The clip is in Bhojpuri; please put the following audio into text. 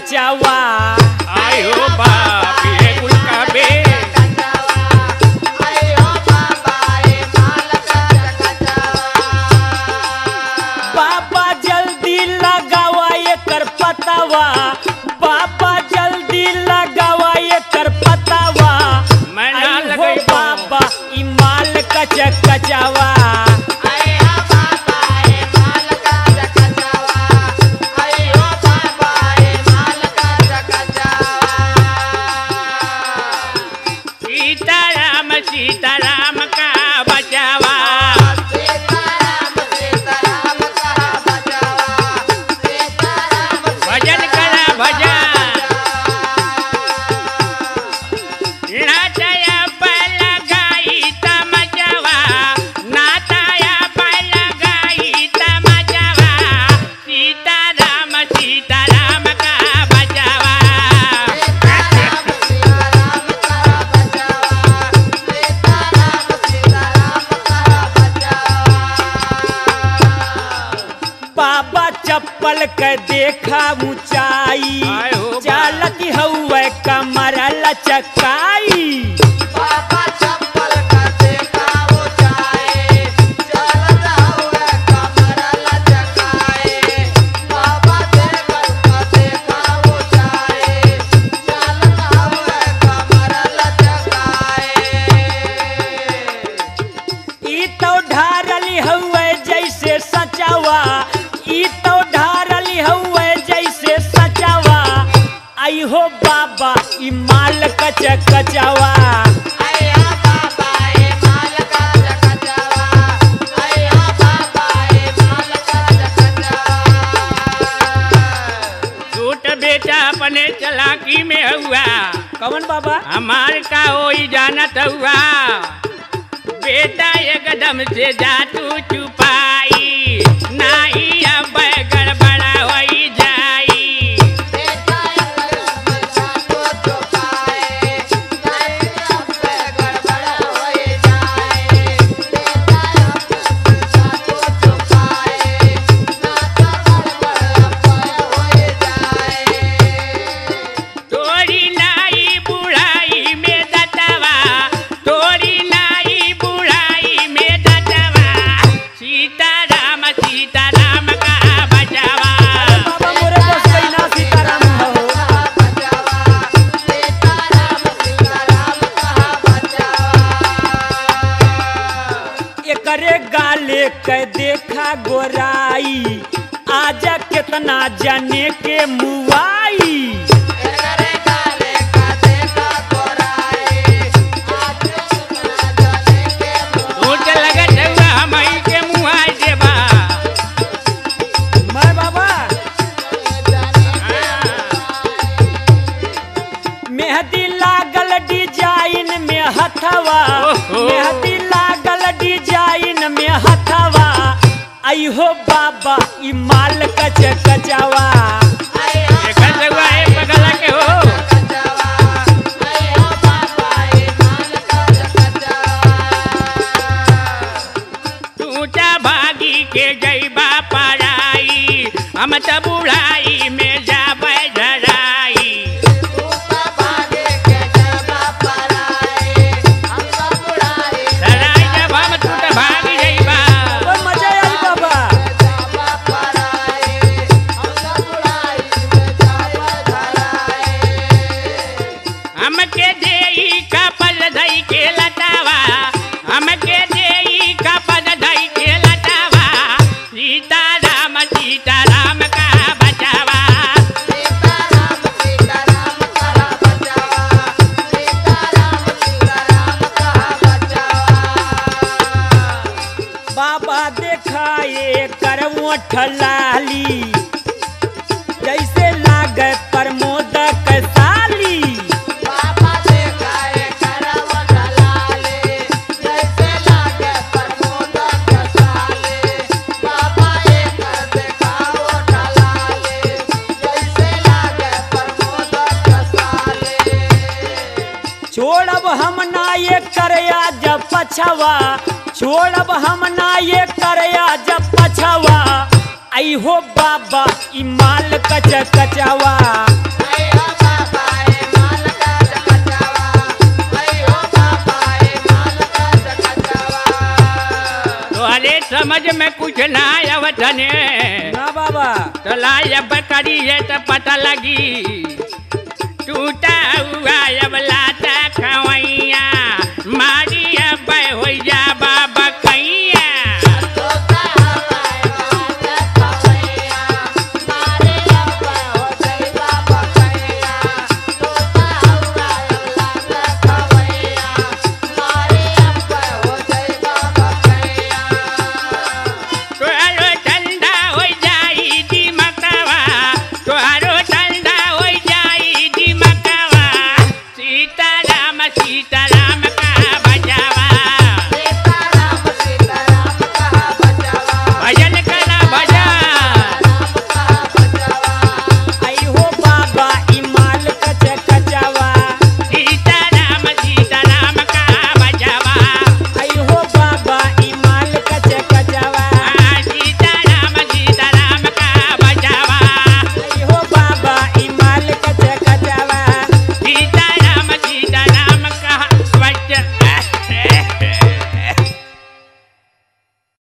कचवा। आयो बाप ये कुल का बे बाबा जल्दी लगावा एकर पतावा, बाबा जल्दी लगावा एकर पतावा। मैं ना आई हो लगाई बाबा ई माल कच कचवा। सीताराम सीताराम का बचावा। भजन करा भजन नाचाया पल गाई तमचवा, नाचाया पल गाई तमचवा। सीताराम सीताराम का बचावा। बाबा चप्पल के देखा ऊंचाई, आय हो बा। चालत हउए कमर लचकाई। ई तो ढारली हउए जैसे सचावा, ई तो ढारली हउए जैसे सचावा। आई हो बाबा ई माल कच कचवा। झूठ बेटा अपने चलाकी में हुआ, कौन बाबा? हमार का होई जानत हुआ। बेटा एकदम से जातू छुपाई, नाही अब गड़बड़ा होई जाई। तोरी नाई बुढ़ाई में दतवा, तोरी नाई बुढ़ाई में दतवा। सीताराम सीताराम का बचावा। बाबा मोरे बस कइना सीताराम हो। एकरे गाले के देखा गोराई, आजा कितना जाने के मुआई। झूठ लगत हुआ हमई के मुँह देबा। मैं बाबा मेहंदी लागल डिजाइन में हथवा, ओहो। मेहंदी लागल डिजाइन में हथवा। आई हो बाबा ई माल कच कचवा। देखत हुआ ए पगला के हो। टूटा भागी के जइबा पराई, हम त बुढ़ाई में जाबै धराई। धराई जब हम टूट भागी जइबा। ओए मजा आई बाबा। हमके देई कपल धई के लटावा, हमके देई कपल धई के लटावा। सीताराम सीताराम का बचावा। बाबा देखाए करवोठ लाली, जैसे लागे प्रमोद के साली। छोड़ब हम ना ये करया जब पछवा, छोड़ब हम ना ये करया जब पछवा। आई हो बाबा ई माल कच कचवा। समझ में कुछ ना आवतने ना बाबा चला अब करिए तो पता लगी टूटा हुआ अब लाता खवैया